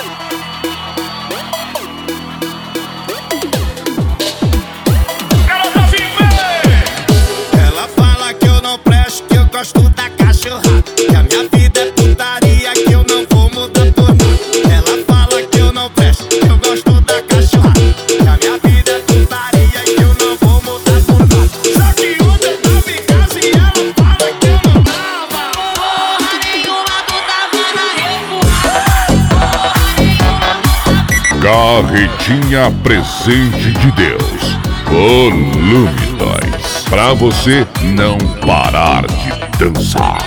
Ela fala que eu não presto, que eu gosto da cachorrada, que a minha vida é putaria, que eu não vou mudar por nada. Ela fala que eu não presto, que eu gosto da cachorrada, que a minha vida é putaria, que eu não vou mudar por nada. Só que ontem eu tava em casa e ela fala que eu não tava. Porra nenhuma, tu tava na revoada. Carretinha Presente de Deus, volume 2, pra você não parar de dançar.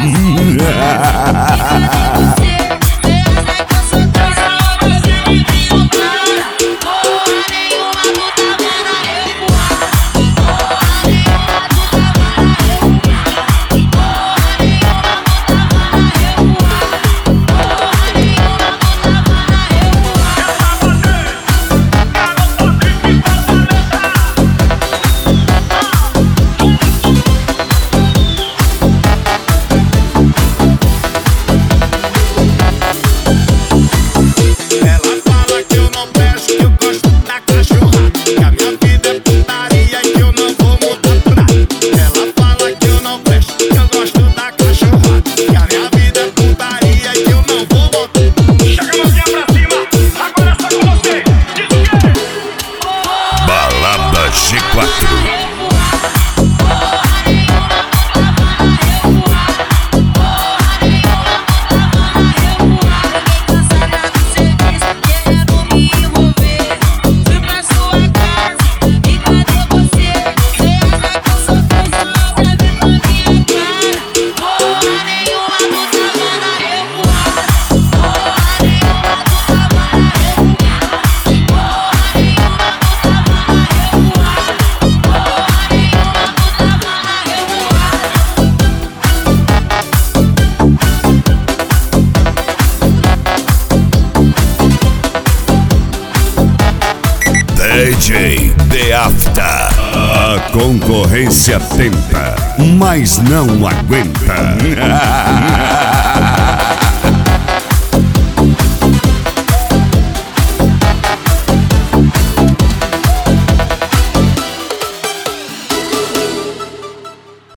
DJ The After. A concorrência tenta, mas não aguenta.